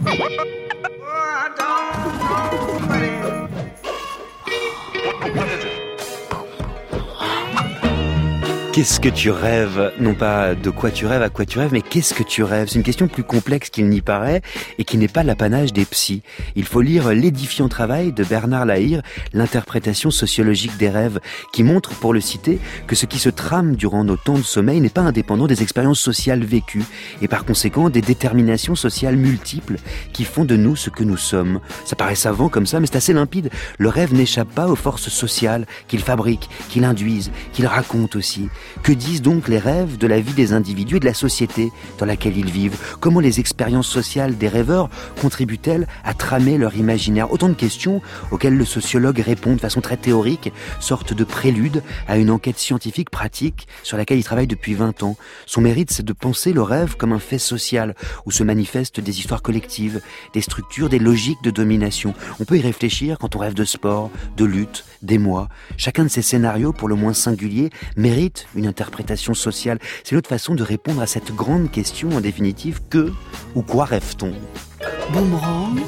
Qu'est-ce que tu rêves? Non pas de quoi tu rêves, à quoi tu rêves, mais qu'est-ce que tu rêves? C'est une question plus complexe qu'il n'y paraît et qui n'est pas l'apanage des psys. Il faut lire l'édifiant travail de Bernard Lahire, l'interprétation sociologique des rêves, qui montre, pour le citer, que ce qui se trame durant nos temps de sommeil n'est pas indépendant des expériences sociales vécues et par conséquent des déterminations sociales multiples qui font de nous ce que nous sommes. Ça paraît savant comme ça, mais c'est assez limpide. Le rêve n'échappe pas aux forces sociales qu'il fabrique, qu'il induise, qu'il raconte aussi. Que disent donc les rêves de la vie des individus et de la société dans laquelle ils vivent? Comment les expériences sociales des rêveurs contribuent-elles à tramer leur imaginaire? Autant de questions auxquelles le sociologue répond de façon très théorique, sorte de prélude à une enquête scientifique pratique sur laquelle il travaille depuis 20 ans. Son mérite, c'est de penser le rêve comme un fait social où se manifestent des histoires collectives, des structures, des logiques de domination. On peut y réfléchir quand on rêve de sport, de lutte, d'émoi. Chacun de ces scénarios, pour le moins singuliers, mérite une interprétation sociale. C'est l'autre façon de répondre à cette grande question, en définitive, que ou quoi rêve-t-on? Boomerang,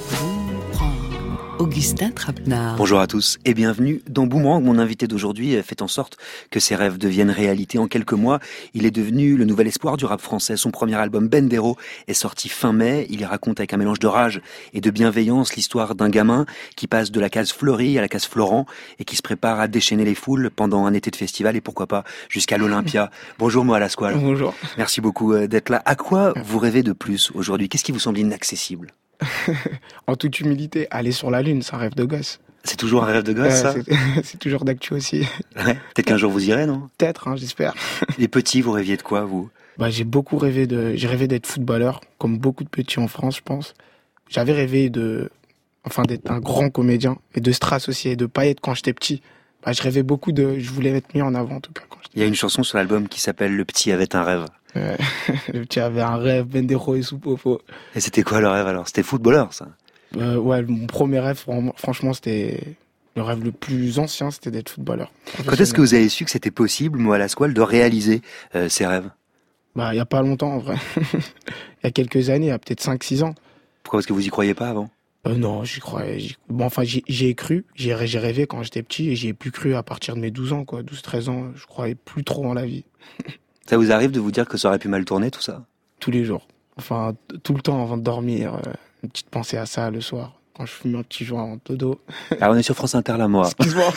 Augustin Trapenard. Bonjour à tous et bienvenue dans Boomerang. Mon invité d'aujourd'hui fait en sorte que ses rêves deviennent réalité. En quelques mois, il est devenu le nouvel espoir du rap français. Son premier album Bendero est sorti fin mai. Il y raconte avec un mélange de rage et de bienveillance l'histoire d'un gamin qui passe de la case Fleury à la case Florent et qui se prépare à déchaîner les foules pendant un été de festival et pourquoi pas jusqu'à l'Olympia. Bonjour Moa Lasquale. Bonjour. Merci beaucoup d'être là. À quoi vous rêvez de plus aujourd'hui? Qu'est-ce qui vous semble inaccessible? En toute humilité, aller sur la Lune, c'est un rêve de gosse. C'est toujours un rêve de gosse, ça? C'est toujours d'actu aussi. Ouais. Peut-être qu'un jour vous irez, non? Peut-être, hein, j'espère. Les petits, vous rêviez de quoi, vous? J'ai rêvé d'être footballeur, comme beaucoup de petits en France, je pense. J'avais rêvé d'être un grand comédien et de Strass aussi et de Payet quand j'étais petit. Je rêvais beaucoup je voulais être mis en avant, en tout cas. Il y a une chanson sur l'album qui s'appelle Le petit avait un rêve. Le petit avait un rêve, Bendero et Soupofo. Et c'était quoi le rêve alors? C'était footballeur, ça? Mon premier rêve, franchement, c'était le rêve le plus ancien, c'était d'être footballeur. Quand est-ce que vous avez su que c'était possible, Moa Lasquale, de réaliser ces rêves? Il y a pas longtemps, en vrai. Il y a quelques années, il y a peut-être 5-6 ans. Pourquoi? Parce que vous y croyez pas avant? Non, j'y croyais. J'y ai cru. J'ai rêvé quand j'étais petit et j'y ai plus cru à partir de mes 12 ans, quoi. 12-13 ans, je croyais plus trop en la vie. Ça vous arrive de vous dire que ça aurait pu mal tourner, tout ça? Tous les jours. Enfin, tout le temps avant de dormir. Une petite pensée à ça le soir. Quand je fume un petit joint en dodo. Alors on est sur France Inter, là, moi. Excuse-moi.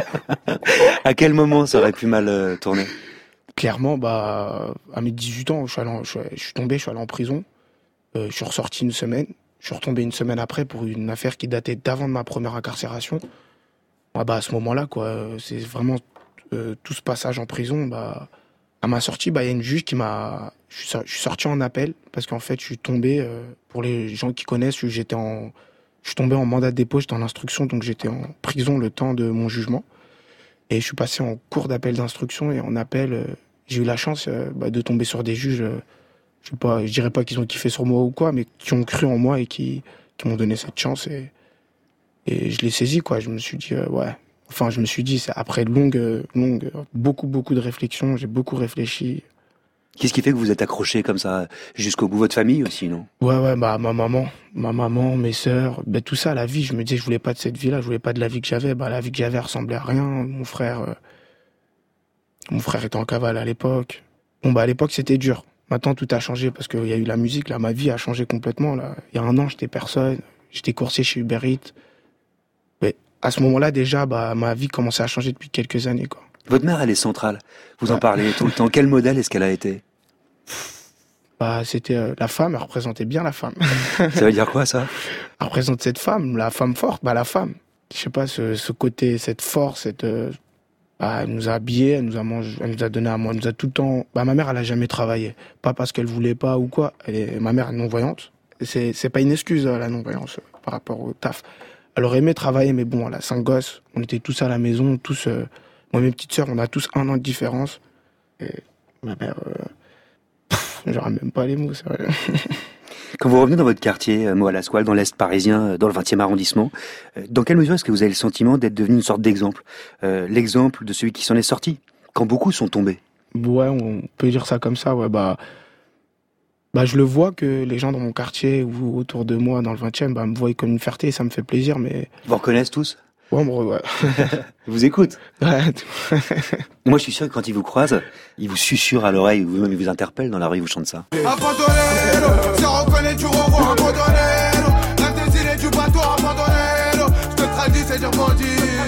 À quel moment ça aurait pu mal tourner? Clairement, à mes 18 ans, je suis tombé, je suis allé en prison. Je suis ressorti une semaine. Je suis retombé une semaine après pour une affaire qui datait d'avant de ma première incarcération. À ce moment-là, quoi, c'est vraiment tout ce passage en prison. À ma sortie, il y a une juge qui m'a... Je suis sorti en appel parce qu'en fait, je suis tombé, pour les gens qui connaissent, je suis tombé en mandat de dépôt, j'étais en instruction, donc j'étais en prison le temps de mon jugement. Et je suis passé en cours d'appel d'instruction et en appel, j'ai eu la chance de tomber sur des juges... je dirais pas qu'ils ont kiffé sur moi ou quoi, mais qui ont cru en moi et qui m'ont donné cette chance et je l'ai saisi, quoi. Je me suis dit, c'est après beaucoup de réflexions, j'ai beaucoup réfléchi. Qu'est-ce qui fait que vous êtes accroché comme ça jusqu'au bout? Votre famille aussi, non? Ma maman, mes sœurs, tout ça, la vie, je me disais, je voulais pas de cette vie-là, je voulais pas de la vie que j'avais. La vie que j'avais ressemblait à rien. Mon frère était en cavale à l'époque. À l'époque, c'était dur. Maintenant, tout a changé parce qu'il y a eu la musique. Là, ma vie a changé complètement. Là, il y a 1 an, j'étais personne. J'étais coursier chez Uber Eats. Mais à ce moment-là, déjà, ma vie commençait à changer depuis quelques années, quoi. Votre mère, elle est centrale. Vous en parlez tout le temps. Quel modèle est-ce qu'elle a été? C'était la femme. Elle représentait bien la femme. Ça veut dire quoi, ça? Elle représente cette femme, la femme forte. La femme. Je sais pas, ce côté, cette force, elle nous a habillés, elle nous a mangé, elle nous a donné à manger, elle nous a tout le temps... ma mère, elle a jamais travaillé. Pas parce qu'elle voulait pas ou quoi. Ma mère est non-voyante. C'est pas une excuse, la non-voyance, par rapport au taf. Elle aurait aimé travailler, mais bon, elle a 5 gosses. On était tous à la maison, tous... moi et mes petites sœurs, on a tous 1 an de différence. Et ma mère... j'aurais même pas les mots, c'est vrai. Quand vous revenez dans votre quartier, Moa Lasquale, dans l'Est parisien, dans le 20e arrondissement, dans quelle mesure est-ce que vous avez le sentiment d'être devenu une sorte d'exemple? L'exemple de celui qui s'en est sorti, quand beaucoup sont tombés? Ouais, on peut dire ça comme ça, ouais, Bah, je le vois que les gens dans mon quartier ou autour de moi dans le 20e, bah, me voient comme une fierté et ça me fait plaisir, mais... Ils vous reconnaissent tous? Ouais, ouais. Ils vous écoutent? Ouais. Moi, je suis sûr que quand ils vous croisent, ils vous susurrent à l'oreille, ou même ils vous interpellent dans la rue, ils vous chantent ça. Abandonné, si on reconnaît, tu revois abandonné. Rêve des îles et du bateau abandonné. Je te traduis, c'est dire bandit.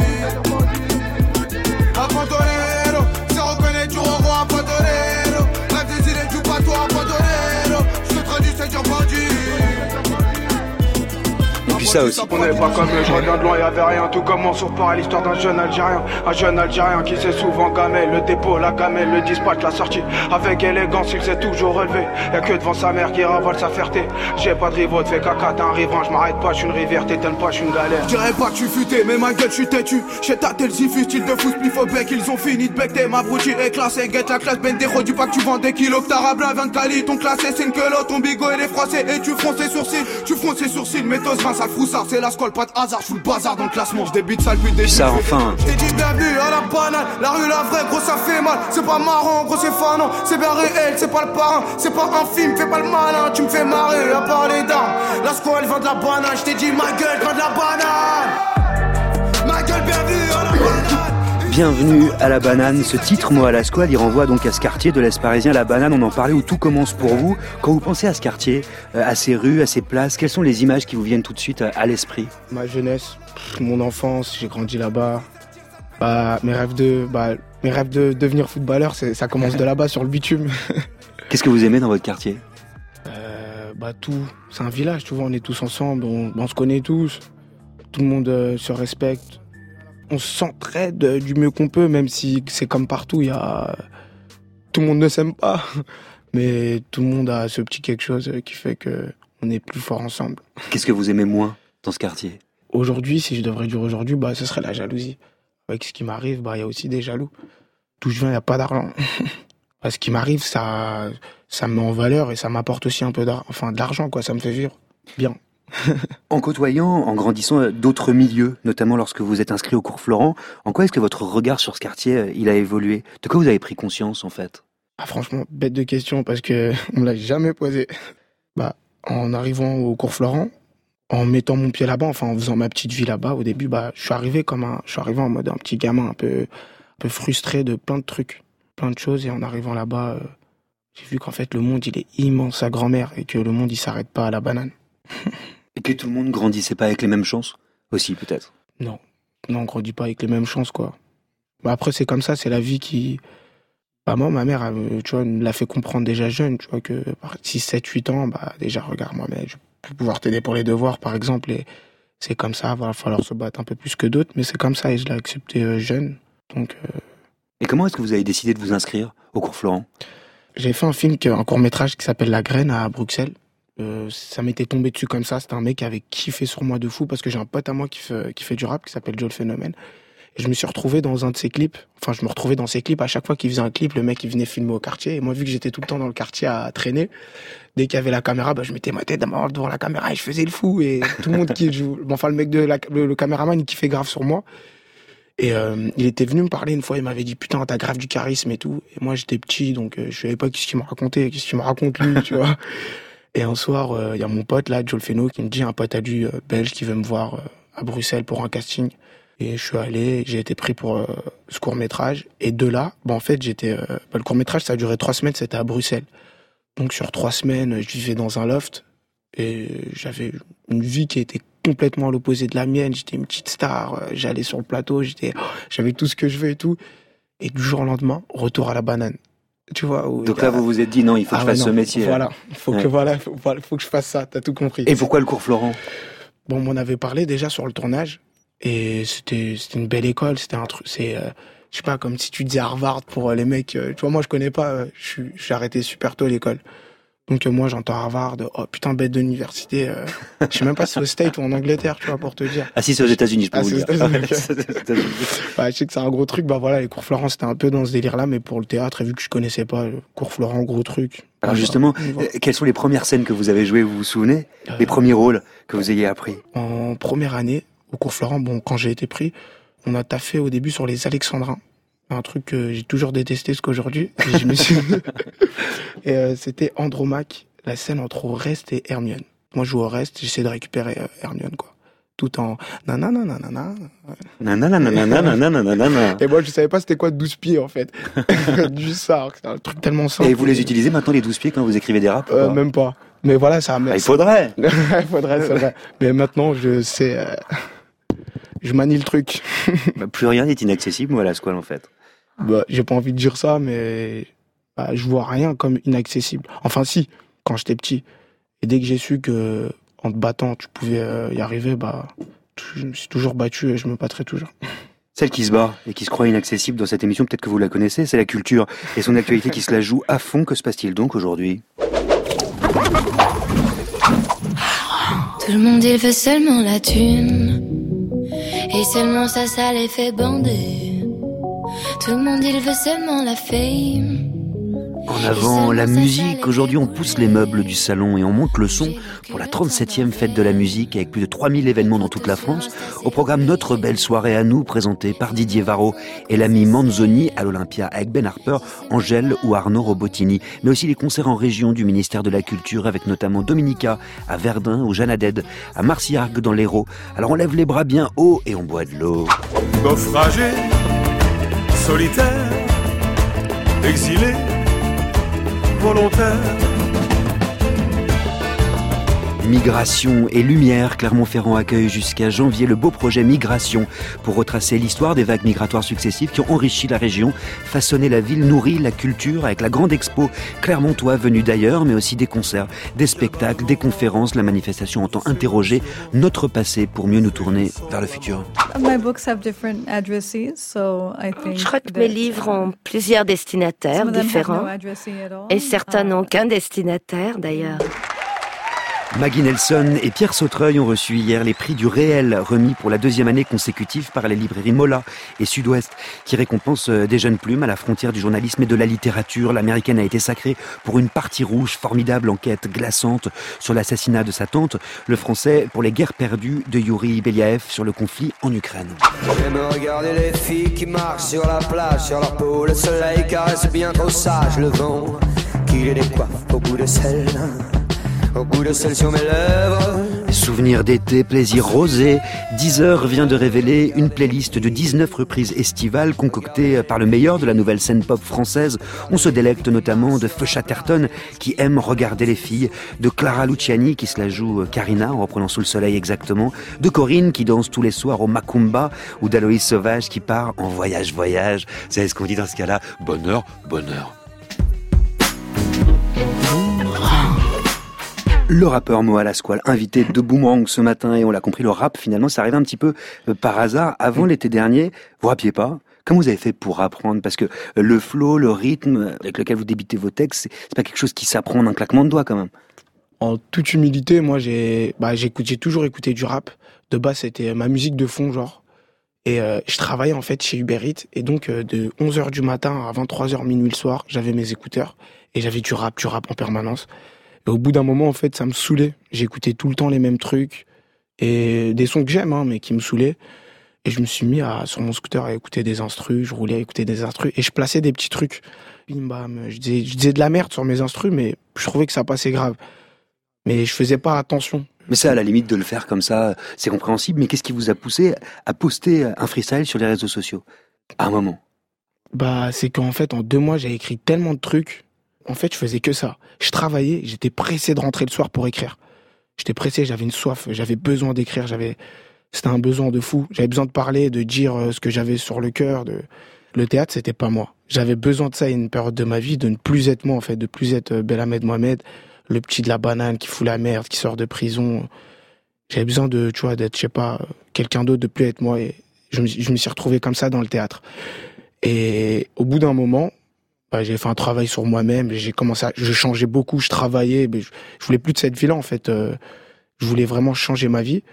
Abandonné, si on reconnaît, tu revois abandonné. Rêve des îles et du bateau abandonné. Je te traduis, c'est dire bandit. Et puis ça aussi. On n'est pas comme eux, je reviens de loin, y'avait rien. Tout commence par l'histoire d'un jeune Algérien. Un jeune Algérien qui s'est souvent gamé. Le dépôt, la gamelle, le dispatch, la sortie. Avec élégance, il s'est toujours relevé. Y'a que devant sa mère qui ravale sa fierté. J'ai pas de rivaux, fais caca, t'es un riverain. Je m'arrête pas, j'suis une rivière, t'étonnes pas, j'suis une galère. Je dirais pas que tu futé, mais ma gueule, j'suis têtu. J'ai tâté le zifu, style de fou, spliff au bec. Ils ont fini de becter, ma broutille est classée. Guette la classe, Bendero, dis pas que tu vends des kilos. Que t'as rabla, 20 cali, ton classé, c'est une queue. Ton bigot, il est froissé. Et tu fronces les sourcils, méthode 20, sale froussard. C'est la scolle, pas de hasard, j'fous le bazar dans le classement. J'débite sale pute des Ça, enfin. J't'ai dit bienvenue à la banane. La rue, la vraie, gros, ça fait mal. C'est pas marrant, gros, c'est fanant. C'est bien réel, c'est pas le parrain. C'est pas un film, fais pas le malin. Tu me fais marrer à parler d'armes. La squale vend de la banane. J't'ai dit ma gueule, vend de la banane. Ma gueule, bienvenue à la banane. Bienvenue à la banane. Ce titre, moi à la squale, il renvoie donc à ce quartier de l'Est parisien, la banane. On en parlait, où tout commence pour vous. Quand vous pensez à ce quartier, à ces rues, à ces places, quelles sont les images qui vous viennent tout de suite à l'esprit? Ma jeunesse, mon enfance, j'ai grandi là-bas. Bah, mes rêves de devenir footballeur, ça commence de là-bas sur le bitume. Qu'est-ce que vous aimez dans votre quartier? Bah tout, c'est un village, tu vois, on est tous ensemble, on se connaît tous. Tout le monde se respecte. On s'entraide du mieux qu'on peut, même si c'est comme partout, tout le monde ne s'aime pas. Mais tout le monde a ce petit quelque chose qui fait qu'on est plus fort ensemble. Qu'est-ce que vous aimez moins dans ce quartier? Aujourd'hui, si je devrais dire aujourd'hui, bah, ce serait la jalousie. Avec ce qui m'arrive, bah, y a aussi des jaloux. D'où je viens, il n'y a pas d'argent. Ce qui m'arrive, ça me met en valeur et ça m'apporte aussi un peu de l'argent, quoi. Ça me fait vivre bien. En côtoyant, en grandissant d'autres milieux, notamment lorsque vous êtes inscrit au cours Florent, en quoi est-ce que votre regard sur ce quartier, il a évolué? De quoi vous avez pris conscience, en fait? Ah, franchement, bête de question, parce que on me l'a jamais posé. Bah, en arrivant au cours Florent, en mettant mon pied là-bas, enfin, en faisant ma petite vie là-bas, au début, bah, je suis arrivé en mode un petit gamin un peu frustré de plein de trucs, plein de choses, et en arrivant là-bas, j'ai vu qu'en fait, le monde, il est immense à grand-mère, et que le monde, il s'arrête pas à la banane. Et que tout le monde grandissait pas avec les mêmes chances aussi, peut-être? Non, on grandit pas avec les mêmes chances, quoi. Bah, après, c'est comme ça, c'est la vie qui... Bah, moi, ma mère, tu vois, me l'a fait comprendre déjà jeune, tu vois, que par 6, 7, 8 ans, bah, déjà, regarde, moi, mais je vais pouvoir t'aider pour les devoirs, par exemple, et c'est comme ça, il va falloir se battre un peu plus que d'autres, mais c'est comme ça, et je l'ai accepté jeune, donc... Et comment est-ce que vous avez décidé de vous inscrire au cours Florent? J'ai fait un court-métrage qui s'appelle La Graine à Bruxelles. Ça m'était tombé dessus comme ça. C'était un mec qui avait kiffé sur moi de fou parce que j'ai un pote à moi qui fait du rap qui s'appelle Joe le Phénomène. Et je me suis retrouvé dans un de ses clips. Enfin, je me retrouvais dans ses clips. À chaque fois qu'il faisait un clip, le mec, il venait filmer au quartier. Et moi, vu que j'étais tout le temps dans le quartier à traîner, dès qu'il y avait la caméra, bah, je mettais ma tête devant la caméra et je faisais le fou. Et tout le monde le mec le caméraman, il kiffait grave sur moi. Et il était venu me parler une fois, il m'avait dit putain, t'as grave du charisme et tout. Et moi, j'étais petit, donc je savais pas qu'est-ce qu'il me racontait, qu'est-ce qu'il me raconte lui, tu vois. Et un soir, y a mon pote là, Joe le Phéno, qui me dit un pote à lui belge qui veut me voir à Bruxelles pour un casting. Et je suis allé, j'ai été pris pour ce court-métrage. Et de là, bah, en fait, le court-métrage, ça a duré 3 semaines, c'était à Bruxelles. Donc sur 3 semaines, je vivais dans un loft. Et j'avais une vie qui était complètement à l'opposé de la mienne. J'étais une petite star, j'allais sur le plateau, j'avais tout ce que je veux et tout. Et du jour au lendemain, retour à la banane. Tu vois, donc là, vous vous êtes dit non, il faut que je fasse ce métier. Voilà, faut que je fasse ça, t'as tout compris. Et pourquoi le cours Florent? Bon, on m'en avait parlé déjà sur le tournage, et c'était une belle école, c'était un truc, je sais pas, comme si tu disais Harvard pour les mecs, tu vois, moi je connais pas, j'ai arrêté super tôt l'école. Donc moi j'entends Harvard, oh putain, bête d'université, je sais même pas si c'est au States ou en Angleterre, tu vois, pour te dire. Ah si, c'est aux États-Unis, je peux vous le dire. Bah, je sais que c'est un gros truc, bah voilà, les cours Florent c'était un peu dans ce délire-là, mais pour le théâtre, et vu que je connaissais pas le cours Florent, gros truc. Alors justement, quelles sont les premières scènes que vous avez jouées, vous vous souvenez? Les premiers rôles que vous ayez appris? En première année, au cours Florent, bon, quand j'ai été pris, on a taffé au début sur les Alexandrins. Un truc que j'ai toujours détesté jusqu'aujourd'hui. Et je me suis... et c'était Andromaque. la scène entre Oreste et Hermione. Moi, je joue Oreste, j'essaie de récupérer Hermione, quoi. Tout en nanana. Et moi, je savais pas c'était quoi 12 pieds, en fait. Du ça, c'est un truc tellement simple. Et vous les utilisez maintenant, les 12 pieds, quand vous écrivez des raps? Même pas. Mais voilà, ça... Il faudrait. Il faudrait, c'est vrai. Mais maintenant, je sais... je manie le truc. Plus rien n'est inaccessible, moi, à la Squale, en fait. J'ai pas envie de dire ça, mais je vois rien comme inaccessible. Enfin, si, quand j'étais petit. Et dès que j'ai su que en te battant, tu pouvais y arriver, je me suis toujours battu et je me battrai toujours. Celle qui se bat et qui se croit inaccessible dans cette émission, peut-être que vous la connaissez, c'est la culture et son actualité qui se la joue à fond. Que se passe-t-il donc aujourd'hui? Tout le monde il veut seulement la thune, et seulement ça les fait bander. Tout le monde il veut seulement la fame. En avant la musique, aujourd'hui on pousse les meubles du salon et on monte le son pour la 37e fête de la musique avec plus de 3000 événements dans toute la France. Au programme Notre belle soirée à nous, présentée par Didier Varro et l'ami Manzoni à l'Olympia avec Ben Harper, Angèle ou Arnaud Robotini. Mais aussi les concerts en région du ministère de la Culture avec notamment Dominica à Verdun ou Jeanne Haddad à Marciargues dans l'Hérault. Alors on lève les bras bien haut et on boit de l'eau. Naufragé, solitaire, exilé, volontaire. Migration et lumière, Clermont-Ferrand accueille jusqu'à janvier le beau projet Migration pour retracer l'histoire des vagues migratoires successives qui ont enrichi la région, façonné la ville, nourri la culture avec la grande expo Clermontois venus d'ailleurs, mais aussi des concerts, des spectacles, des conférences. La manifestation entend interroger notre passé pour mieux nous tourner vers le futur. Je crois que mes livres ont plusieurs destinataires différents et certains n'ont qu'un destinataire d'ailleurs. Maggie Nelson et Pierre Sautreuil ont reçu hier les prix du réel remis pour la 2e année consécutive par les librairies Mola et Sud-Ouest qui récompensent des jeunes plumes à la frontière du journalisme et de la littérature. L'américaine a été sacrée pour Une partie rouge, formidable enquête glaçante sur l'assassinat de sa tante. Le français pour Les guerres perdues de Yuri Beliaev sur le conflit en Ukraine. J'aime regarder les filles qui marchent sur la plage, sur leur peau, le soleil caresse bien trop sage, le vent qui les décoiffe au bout de sel. Au bout de celle sur mes lèvres. Souvenirs d'été, plaisir rosé. Deezer vient de révéler une playlist de 19 reprises estivales concoctées par le meilleur de la nouvelle scène pop française. On se délecte notamment de Feu Chatterton qui aime regarder les filles, de Clara Luciani qui se la joue Karina en reprenant Sous le soleil exactement, de Corinne qui danse tous les soirs au Macumba ou d'Aloïs Sauvage qui part en voyage. Vous savez ce qu'on dit dans ce cas-là? Bonheur. Le rappeur Moa Lasquale, invité de Boomerang ce matin, et on l'a compris, le rap finalement ça arrive un petit peu par hasard. Avant l'été dernier, vous rappiez pas? Comment vous avez fait pour apprendre? Parce que le flow, le rythme avec lequel vous débitez vos textes, c'est pas quelque chose qui s'apprend d'un claquement de doigts quand même. En toute humilité, moi j'ai toujours écouté du rap. De base c'était ma musique de fond genre. Et je travaillais en fait chez Uber Eats, et donc de 11h du matin à 23h minuit le soir, j'avais mes écouteurs et j'avais du rap en permanence. Et au bout d'un moment, en fait, ça me saoulait. J'écoutais tout le temps les mêmes trucs. Et des sons que j'aime, mais qui me saoulaient. Et je me suis mis sur mon scooter à écouter des instrus. Je roulais à écouter des instrus. Et je plaçais des petits trucs. Bim, bam. Je disais de la merde sur mes instrus, mais je trouvais que ça passait grave. Mais je faisais pas attention. Mais ça, à la limite de le faire comme ça, c'est compréhensible. Mais qu'est-ce qui vous a poussé à poster un freestyle sur les réseaux sociaux à un moment? C'est qu'en fait, en 2 mois, j'ai écrit tellement de trucs. En fait, je faisais que ça. Je travaillais, j'étais pressé de rentrer le soir pour écrire. J'étais pressé, j'avais une soif, j'avais besoin d'écrire, c'était un besoin de fou. J'avais besoin de parler, de dire ce que j'avais sur le cœur. Le théâtre, c'était pas moi. J'avais besoin de ça à une période de ma vie, de ne plus être moi, en fait, de plus être Belhamed Mohamed, le petit de la banane qui fout la merde, qui sort de prison. J'avais besoin d'être, je sais pas, quelqu'un d'autre, de plus être moi. Et je me suis retrouvé comme ça dans le théâtre. Et au bout d'un moment, j'ai fait un travail sur moi-même, je changeais beaucoup, je travaillais, mais je voulais plus de cette vie-là, en fait. Je voulais vraiment changer ma vie.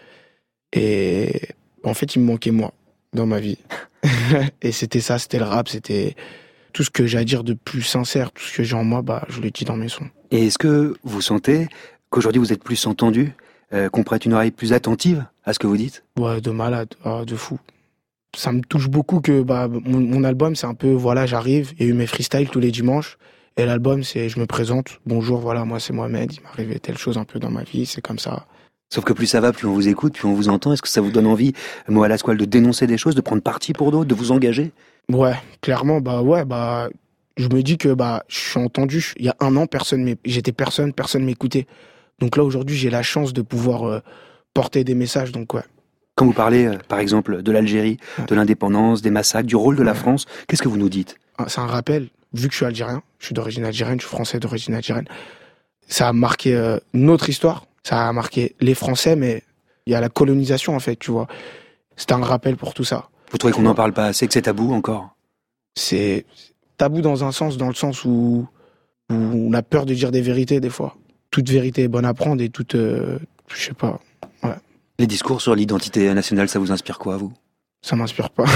Et en fait, il me manquait moi dans ma vie. Et c'était ça, c'était le rap, c'était tout ce que j'ai à dire de plus sincère, tout ce que j'ai en moi, je le dis dans mes sons. Et est-ce que vous sentez qu'aujourd'hui vous êtes plus entendu, qu'on prête une oreille plus attentive à ce que vous dites? Ouais, de malade, de fou. Ça me touche beaucoup que mon album, c'est un peu, j'arrive, il y a eu mes freestyles tous les dimanches, Et l'album, c'est je me présente, bonjour, voilà, moi c'est Mohamed, il m'est arrivé telle chose un peu dans ma vie, c'est comme ça. Sauf que plus ça va, plus on vous écoute, plus on vous entend. Est-ce que ça vous donne envie, moi à la squale, de dénoncer des choses, de prendre parti pour d'autres, de vous engager? Ouais, clairement, je me dis que je suis entendu. Il y a 1 an, personne m'écoutait. Donc là aujourd'hui, j'ai la chance de pouvoir porter des messages. Donc ouais. Quand vous parlez, par exemple, de l'Algérie, de l'indépendance, des massacres, du rôle de la France, qu'est-ce que vous nous dites? C'est un rappel. Vu que je suis algérien, je suis d'origine algérienne, je suis français d'origine algérienne. Ça a marqué notre histoire. Ça a marqué les Français, mais il y a la colonisation en fait, tu vois. C'est un rappel pour tout ça. Vous trouvez qu'on n'en parle pas assez, que c'est tabou encore? C'est tabou dans le sens où on a peur de dire des vérités des fois. Toute vérité est bonne à prendre et toute, je sais pas. Ouais. Les discours sur l'identité nationale, ça vous inspire quoi, vous? Ça m'inspire pas.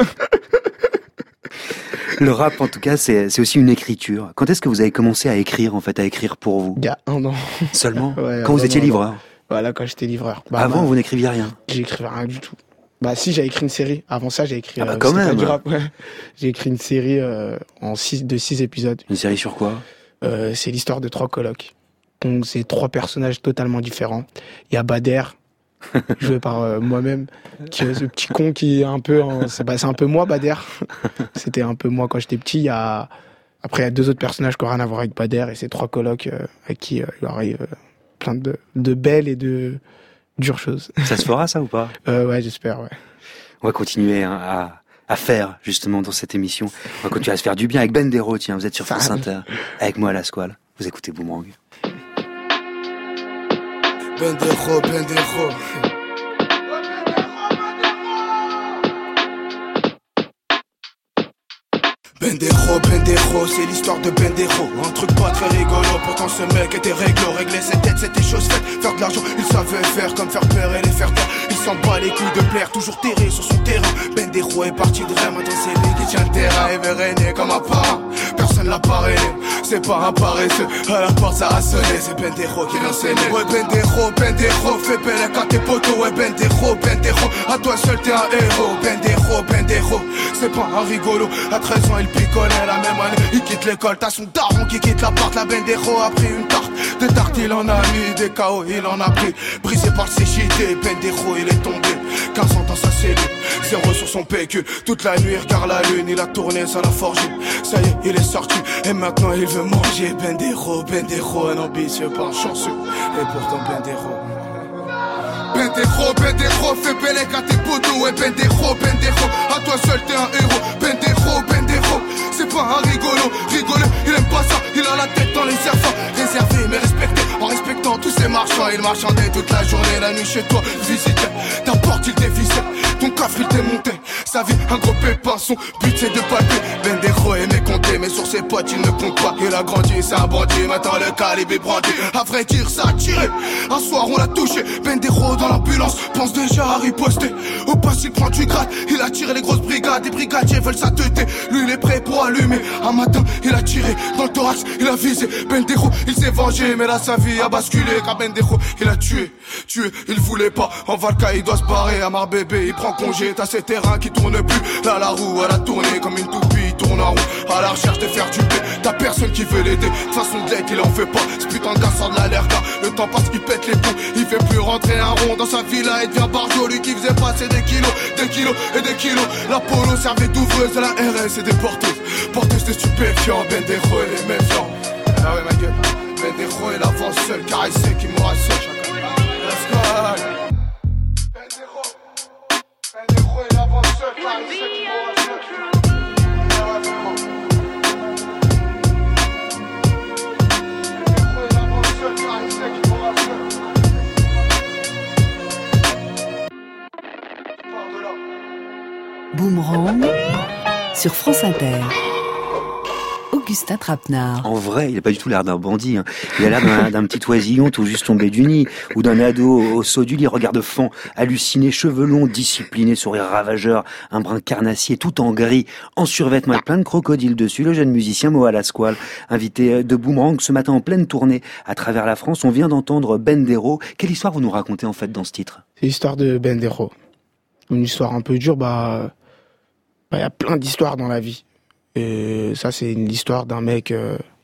Le rap, en tout cas, c'est aussi une écriture. Quand est-ce que vous avez commencé à écrire pour vous? Il y a 1 an. Seulement? Ouais, quand vous étiez livreur? Voilà, quand j'étais livreur. Avant, vous n'écriviez rien? J'écrivais rien du tout. Si, j'ai écrit une série. Avant ça, j'ai écrit... quand même. Du rap, ouais. J'ai écrit une série de 6 épisodes. Une série sur quoi? C'est l'histoire de 3 colocs. Donc, c'est 3 personnages totalement différents. Il y a Bader, joué par moi-même, qui est ce petit con qui est un peu... c'est un peu moi, Bader. C'était un peu moi quand j'étais petit. Après, il y a 2 autres personnages qui n'ont rien à voir avec Bader, et ces 3 colocs avec qui il arrive plein de belles et de dures choses. Ça se fera, ça, ou pas? Ouais, j'espère, ouais. On va continuer à faire, justement, dans cette émission. On va continuer à se faire du bien avec Bendero, tiens, vous êtes sur France Inter, avec moi à la squale. Vous écoutez Boomerang. Bendero. Bendero, c'est l'histoire de Bendero. Un truc pas très rigolo, pourtant ce mec était réglo. Régler ses têtes, c'était chose faite. Faire de l'argent, il savait faire comme faire peur et les faire taire. Il s'en bat les couilles de plaire, toujours terré sur son terrain. Bendero est parti de rêve, maintenant c'est lui qui tient le terrain. Et veut régner comme un parent, personne l'a parrainé. C'est pas un paresseux, à la porte ça a sonné. C'est Bendero qui vient s'aimer. Ouais, Bendero, fais belle à tes potos. Ouais, Bendero, à toi seul t'es un héros. Bendero, c'est pas un rigolo. À 13 ans il picolait la même année. Il quitte l'école, t'as son daron qui quitte l'appart. La Bendero a pris une tarte. Des tartes il en a mis, des KO il en a pris. Brisé par le CJD, Bendero il est tombé. 15 ans dans sa cellule, 0 sur son PQ. Toute la nuit il regarde la lune, il a tourné, ça l'a forgé. Ça y est, il est sorti, et maintenant il veut manger. Bendero, un ambitieux, pas un chanceux. Et pourtant Bendero, fais belle à tes potos. Ouais, Bendero, à toi seul t'es un héros. Bendero, c'est pas un rigolo, il aime pas ça, il a la tête dans les serpents. Réservé mais respecté, en respectant tous ses marchands. Il marchandait toute la journée, la nuit chez toi, visitait. Ta porte il dévissait, ton coffre il démontait. Sa vie un gros pépin, son but c'est de palper. Bendero est mécompté, mais sur ses potes il ne compte pas. Il a grandi, c'est un bandit, maintenant le calibre est brandi. À vrai dire ça a tiré, un soir on l'a touché. Bendero dans l'ambulance, pense déjà à riposter. Au pass il prend du grade, il a tiré les grosses brigades. Les brigadiers veulent sa tête, lui il est prêt pour allumer. Un matin il a tiré dans le thorax, il a visé. Bendero il s'est vengé, mais là sa vie a basculé. Car Bendero il a tué, il voulait pas. En Valka il doit se barrer, à Marbébé il prend congé. T'as ces terrains qui tournent plus, là la roue elle a tourné comme une toupie, il tourne en rond à la recherche de faire du blé. T'as personne qui veut l'aider, de façon de il en fait pas. Ce putain de gars sort de l'allerta, le temps passe il pète les plombs. Il fait plus rentrer un rond dans sa villa et devient barjo. Lui qui faisait passer des kilos et des kilos. La polo servait d'ouvreuse à la RS et des porteuses de stupéfiants. Bendero et les méfiants. Ah ouais ma gueule, Bendero est l'avant seul, caressé qui mourra seul. Let's go. Bendero est l'avant seul, caressé qui mourra seul. Bendero est l'avant seul, caressé qui mourra seul. Boomerang sur France Inter. Augustin Trapenard. En vrai, il n'a pas du tout l'air d'un bandit. Il a l'air d'un petit oisillon tout juste tombé du nid, ou d'un ado au saut du lit, regard de fan, halluciné, cheveux longs, discipliné, sourire ravageur, un brin carnassier, tout en gris, en survêtement avec plein de crocodiles dessus. Le jeune musicien Moa Lasquale, invité de Boomerang ce matin en pleine tournée à travers la France. On vient d'entendre Bendero. Quelle histoire vous nous racontez en fait dans ce titre? C'est l'histoire de Bendero. Une histoire un peu dure, y a plein d'histoires dans la vie. Et ça, c'est l'histoire d'un mec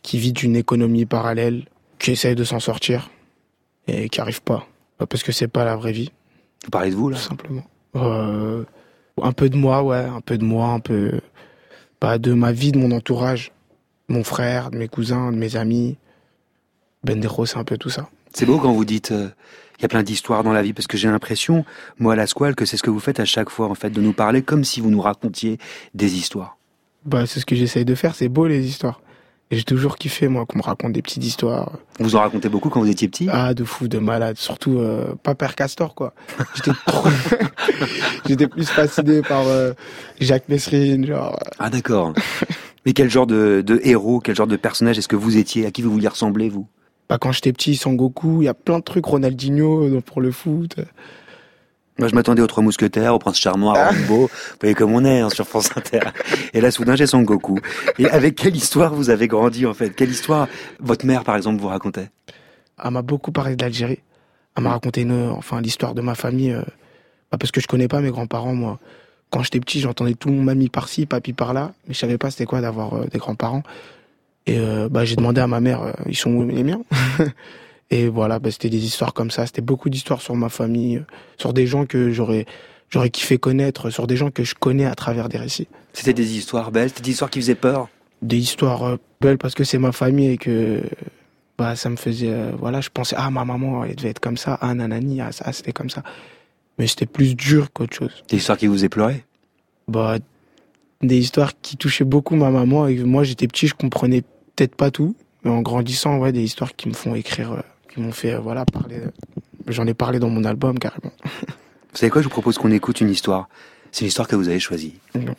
qui vit d'une économie parallèle, qui essaye de s'en sortir et qui arrive pas. Parce que c'est pas la vraie vie. Vous parlez de vous, là? Tout simplement. Un peu de moi, ouais. Un peu de moi, un peu... de ma vie, de mon entourage. Mon frère, de mes cousins, de mes amis. Bendejo, c'est un peu tout ça. C'est beau quand vous dites... Il y a plein d'histoires dans la vie, parce que j'ai l'impression, moi, à la Squale, que c'est ce que vous faites à chaque fois, en fait, de nous parler comme si vous nous racontiez des histoires. C'est ce que j'essaye de faire, c'est beau, les histoires. Et j'ai toujours kiffé, moi, qu'on me raconte des petites histoires. Vous en racontez beaucoup quand vous étiez petit? Ah, de fou, de malade. Surtout, pas Père Castor, quoi. J'étais plus fasciné par Jacques Messrine, genre... Ah, d'accord. Mais quel genre de héros, quel genre de personnage est-ce que vous étiez? À qui vous vouliez ressembler, vous? Quand j'étais petit, Sangoku, il y a plein de trucs, Ronaldinho pour le foot. Moi, je m'attendais aux Trois Mousquetaires, au Prince Charmant, à Rambo. Vous voyez comme on est sur France Inter. Et là, soudain, j'ai Sangoku. Et avec quelle histoire vous avez grandi, en fait? Quelle histoire votre mère, par exemple, vous racontait? Elle m'a beaucoup parlé de l'Algérie. Elle m'a raconté l'histoire de ma famille. Parce que je connais pas mes grands-parents, moi. Quand j'étais petit, j'entendais tout le monde, mamie par-ci, papy par-là. Mais je savais pas c'était quoi d'avoir des grands-parents. Et j'ai demandé à ma mère, ils sont où les miens? Et voilà, c'était des histoires comme ça. C'était beaucoup d'histoires sur ma famille, sur des gens que j'aurais kiffé connaître, sur des gens que je connais à travers des récits. C'était des histoires belles, c'était des histoires qui faisaient peur? Des histoires belles parce que c'est ma famille et que ça me faisait... je pensais, ma maman, elle devait être comme ça, nanani, ça, c'était comme ça. Mais c'était plus dur qu'autre chose. Des histoires qui vous épleuraient? Des histoires qui touchaient beaucoup ma maman. Et moi, j'étais petit, je comprenais peut-être pas tout. Mais en grandissant, des histoires qui me font écrire, qui m'ont fait, parler. J'en ai parlé dans mon album, carrément. Vous savez quoi, je vous propose qu'on écoute une histoire. C'est une histoire que vous avez choisie. Ça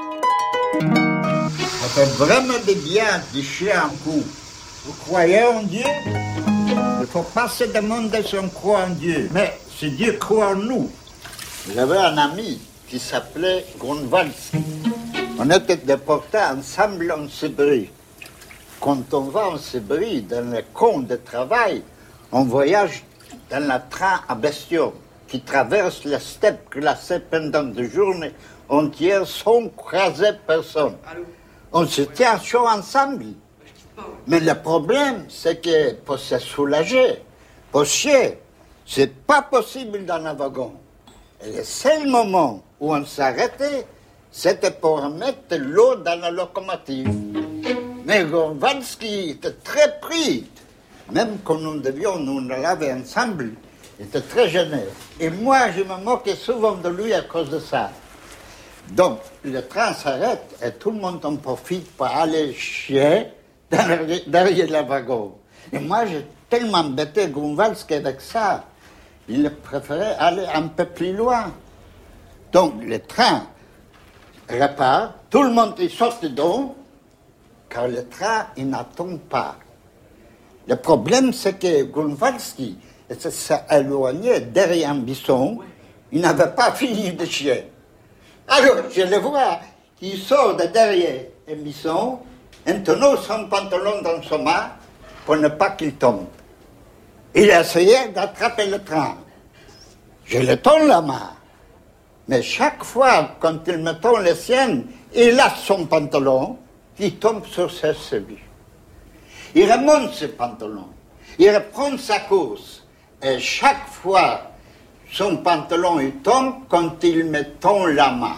fait vraiment du bien de chier un coup. Vous croyez en Dieu? Il ne faut pas se demander si on croit en Dieu. Mais si Dieu croit en nous. J'avais un ami qui s'appelait Grunwaldski. On était déportés ensemble en Sibérie. Quand on va en Sibérie, dans les camps de travail, on voyage dans le train à bestiaux qui traverse les steppes glacées pendant des journées entières sans croiser personne. On se tient chaud ensemble. Mais le problème, c'est que pour se soulager, pour chier, c'est pas possible dans un wagon. Et le seul moment où on s'arrêtait, c'était pour mettre l'eau dans la locomotive. Mais Grunwaldski était très pris. Même quand nous devions nous laver ensemble, il était très gêné. Et moi, je me moquais souvent de lui à cause de ça. Donc, le train s'arrête et tout le monde en profite pour aller chier derrière le wagon. Et moi, j'ai tellement embêté Grunwaldski avec ça. Il préférait aller un peu plus loin. Donc, le train repart, tout le monde y sort dedans, car le train, il n'attend pas. Le problème, c'est que Grunwaldski s'est éloigné derrière un buisson. Il n'avait pas fini de chier. Alors, je le vois, il sort de derrière un buisson, en tenant son pantalon dans son main pour ne pas qu'il tombe. Il a essayé d'attraper le train. Je le tends la main. Mais chaque fois, quand il me tend le sien, il lâche son pantalon, il tombe sur ses chevilles. Il remonte ses pantalons, il reprend sa course, et chaque fois, son pantalon il tombe quand il me tend la main.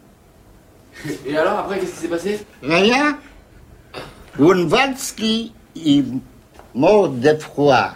Et alors, après, qu'est-ce qui s'est passé? Rien. Grunwaldski, il mort de froid.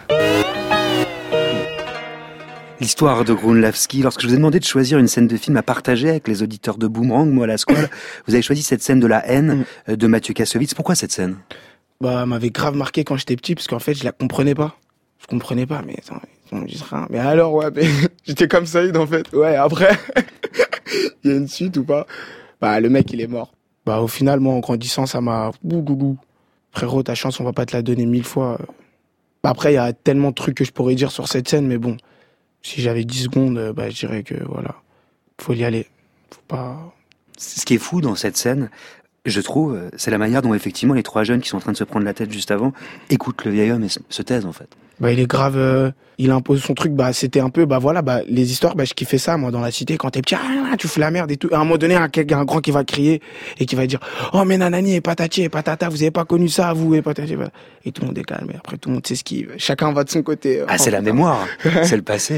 L'histoire de Grunwaldski, lorsque je vous ai demandé de choisir une scène de film à partager avec les auditeurs de Boomerang, moi à la Squale, vous avez choisi cette scène de la haine de Mathieu Kassovitz. Pourquoi cette scène? Elle m'avait grave marqué quand j'étais petit, parce qu'en fait, je la comprenais pas. Je comprenais pas, mais attends, ils m'ont dit rien. Mais alors, j'étais comme Saïd, en fait. Ouais, après, il y a une suite ou pas? Le mec, il est mort. Au final, moi, en grandissant, ça m'a... Frérot, ta chance, on va pas te la donner 1000 fois. Après, il y a tellement de trucs que je pourrais dire sur cette scène, mais bon, si j'avais 10 secondes, je dirais que, faut y aller. Faut pas... Ce qui est fou dans cette scène, Je trouve, c'est la manière dont effectivement les 3 jeunes qui sont en train de se prendre la tête juste avant écoutent le vieil homme et se taisent en fait. Bah il est grave, il impose son truc, bah c'était un peu, bah voilà, bah les histoires, bah je kiffais ça moi dans la cité quand t'es petit, tu fous la merde et tout. À un moment donné, un grand qui va crier et qui va dire, oh mais nanani et patati et patata, vous avez pas connu ça vous et patati et tout le monde est calme. Et après tout le monde s'esquive, chacun va de son côté. Ah c'est la mémoire, c'est le passé.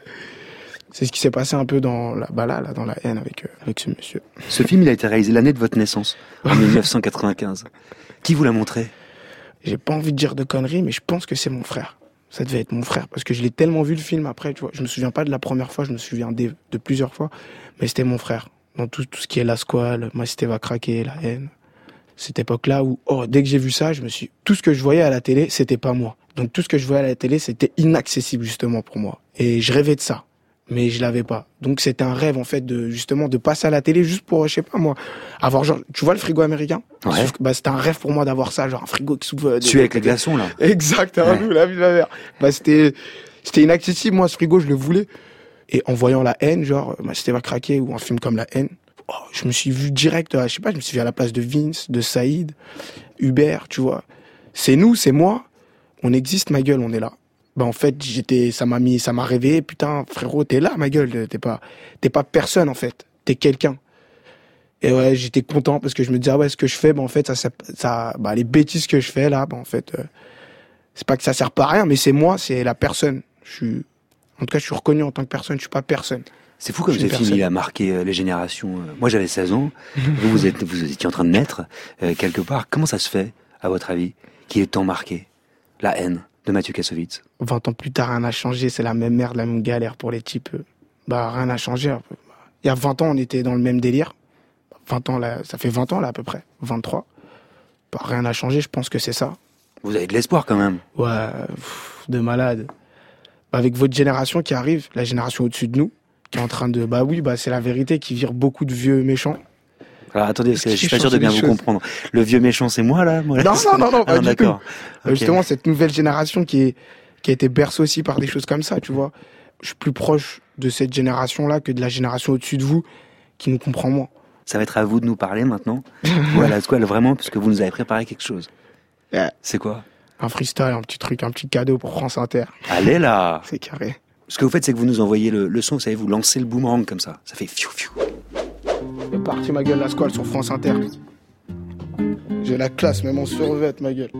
C'est ce qui s'est passé un peu dans la dans la haine avec ce monsieur. Ce film, il a été réalisé l'année de votre naissance, en 1995. Qui vous l'a montré? J'ai pas envie de dire de conneries, mais je pense que c'est mon frère. Ça devait être mon frère, parce que je l'ai tellement vu le film après, tu vois. Je me souviens pas de la première fois, je me souviens de plusieurs fois, mais c'était mon frère. Dans tout ce qui est la squale, Ma Cité va craquer, la haine. Cette époque-là où, dès que j'ai vu ça, tout ce que je voyais à la télé, c'était pas moi. Donc tout ce que je voyais à la télé, c'était inaccessible justement pour moi. Et je rêvais de ça. Mais je l'avais pas. Donc c'était un rêve en fait de passer à la télé juste pour, je sais pas moi, avoir genre, tu vois le frigo américain? Ouais. Bah c'était un rêve pour moi d'avoir ça, genre un frigo qui s'ouvre. Celui avec les glaçons là. Exactement, ouais. La vie de ma mère. Bah c'était inaccessible, moi ce frigo je le voulais. Et en voyant La Haine, genre Ma Cité va craquer ou un film comme La Haine, je me suis vu direct, je sais pas, je me suis vu à la place de Vince, de Saïd, Hubert, tu vois. C'est nous, c'est moi, on existe ma gueule, on est là. Bah en fait ça m'a réveillé, putain frérot t'es là ma gueule, t'es pas personne en fait, t'es quelqu'un. Et ouais j'étais content parce que je me disais ce que je fais, bah en fait ça les bêtises que je fais là, bah en fait c'est pas que ça sert pas à rien, mais c'est moi, c'est la personne. En tout cas je suis reconnu en tant que personne, je suis pas personne. C'est fou comme ce film il a marqué les générations. Moi j'avais 16 ans, vous étiez en train de naître quelque part. Comment ça se fait à votre avis qu'il ait tant marqué La Haine de Mathieu Kassovitz? 20 ans plus tard, rien n'a changé, c'est la même merde, la même galère pour les types. Bah, rien n'a changé. Il y a 20 ans, on était dans le même délire. 20 ans, là, ça fait 20 ans, là, à peu près. 23. Bah, rien n'a changé, je pense que c'est ça. Vous avez de l'espoir, quand même. Ouais, de malade. Bah, avec votre génération qui arrive, la génération au-dessus de nous, qui est en train de... Bah oui, c'est la vérité, qui vire beaucoup de vieux méchants. Alors attendez, je suis pas sûr de bien vous comprendre. Le vieux méchant, c'est moi, là? Moi, non, pas du tout. Okay. Justement, cette nouvelle génération qui a été bercée aussi par des choses comme ça, tu vois. Je suis plus proche de cette génération-là que de la génération au-dessus de vous, qui nous comprend moins. Ça va être à vous de nous parler maintenant. Voilà, quoi, vraiment, parce que vous nous avez préparé quelque chose. Yeah. C'est quoi? Un freestyle, un petit truc, un petit cadeau pour France Inter. Allez là! C'est carré. Ce que vous faites, c'est que vous nous envoyez le son, vous savez, vous lancez le boomerang comme ça. Ça fait fiou fiou. C'est parti ma gueule, la squale sur France Inter. J'ai la classe, même en survêt, ma gueule.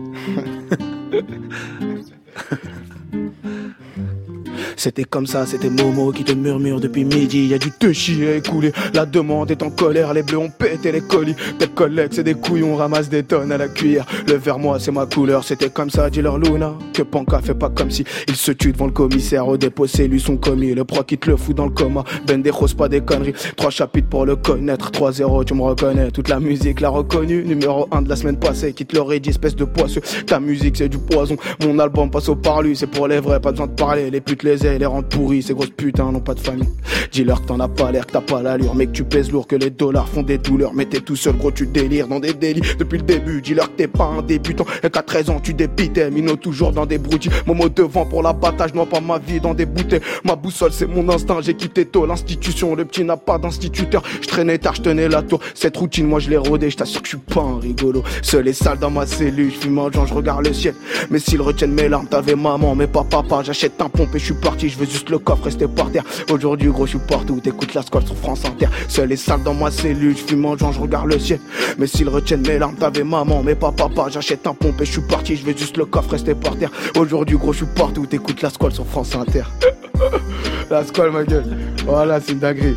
C'était comme ça, c'était Momo qui te murmure depuis midi. Y a du touchy à écouler, la demande est en colère. Les bleus ont pété les colis, tes collègues c'est des couilles, on ramasse des tonnes à la cuillère. Le vert moi c'est ma couleur, c'était comme ça, dis leur Luna. Que Panka fait pas comme si il se tue devant le commissaire. Au dépôt c'est lui son commis, le proc il te le fout dans le coma. Ben des roses pas des conneries, 3 chapitres pour le connaître. 3-0 tu me reconnais, toute la musique l'a reconnu. Numéro 1 de la semaine passée, qui te l'aurait dit espèce de poisseux. Ta musique c'est du poison, mon album passe au parlu. C'est pour les vrais, pas besoin de parler, les putes les les rendent pourris, ces grosses putains n'ont pas de famille. Dis-leur que t'en as pas l'air, que t'as pas l'allure, mais que tu pèses lourd, que les dollars font des douleurs. Mais t'es tout seul gros, tu délires dans des délits depuis le début. Dis-leur que t'es pas un débutant et qu'à 13 ans tu débitais. Mino toujours dans des broutilles, Momo devant pour la bataille, je noie pas ma vie dans des bouteilles. Ma boussole c'est mon instinct, j'ai quitté tôt l'institution. Le petit n'a pas d'instituteur, je traînais tard, je tenais la tour. Cette routine moi je l'ai rodée, je t'assure que je suis pas un rigolo. Seul et sale dans ma cellule, je fume un joint, je regarde le ciel. Mais s'ils retiennent mes larmes, t'avais maman mais pas papa. J'achète un pompe et je suis parti, je veux juste le coffre rester par terre. Aujourd'hui gros je suis partout, t'écoutes la squale sur France Inter. Seul et sale dans ma cellule, je fume en joint, je regarde le ciel. Mais s'ils retiennent mes larmes, t'avais maman mais pas papa. J'achète un pompe et je suis parti, je veux juste le coffre rester par terre. Aujourd'hui gros je suis partout, t'écoutes la squale sur France Inter. La squale ma gueule, voilà c'est une dinguerie.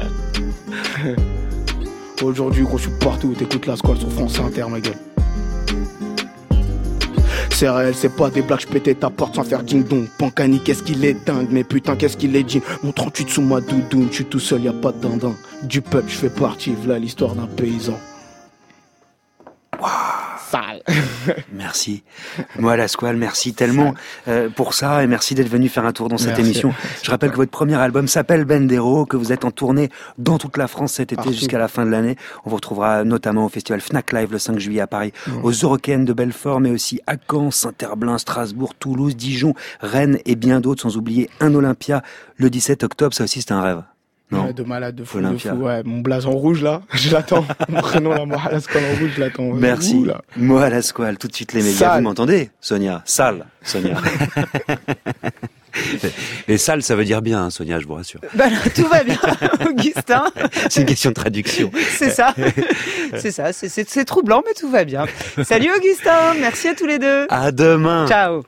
Aujourd'hui gros je suis partout, t'écoutes la squale sur France Inter ma gueule. C'est réel, c'est pas des blagues, j'pétais ta porte sans faire ding-dong. Pancani, qu'est-ce qu'il est dingue, mais putain, qu'est-ce qu'il est jean. Mon 38 sous ma doudoune, j'suis tout seul, y'a pas de dindin. Du peuple, j'fais partie, v'là l'histoire d'un paysan. Waouh, sale. Merci. Moi, la squale, merci tellement pour ça et merci d'être venu faire un tour dans cette émission. Je rappelle que votre premier album s'appelle Bendero, que vous êtes en tournée dans toute la France cet été jusqu'à la fin de l'année. On vous retrouvera notamment au festival Fnac Live le 5 juillet à Paris, aux Eurocaines de Belfort, mais aussi à Caen, Saint-Herblain, Strasbourg, Toulouse, Dijon, Rennes et bien d'autres, sans oublier un Olympia le 17 octobre. Ça aussi, c'est un rêve. Non. Ouais, de malade, de fou, Olympia. de fou. Ouais, mon blason rouge là, je l'attends. Mon prénom là, Mohamed Asquale en rouge, je l'attends. Merci. Mohamed Asquale, tout de suite les médias. Sale. Vous m'entendez, Sonia? Sale, Sonia. Et sale, ça veut dire bien, hein, Sonia, je vous rassure. Bah là, tout va bien, Augustin. C'est une question de traduction. C'est ça. C'est troublant, mais tout va bien. Salut Augustin, merci à tous les deux. À demain. Ciao.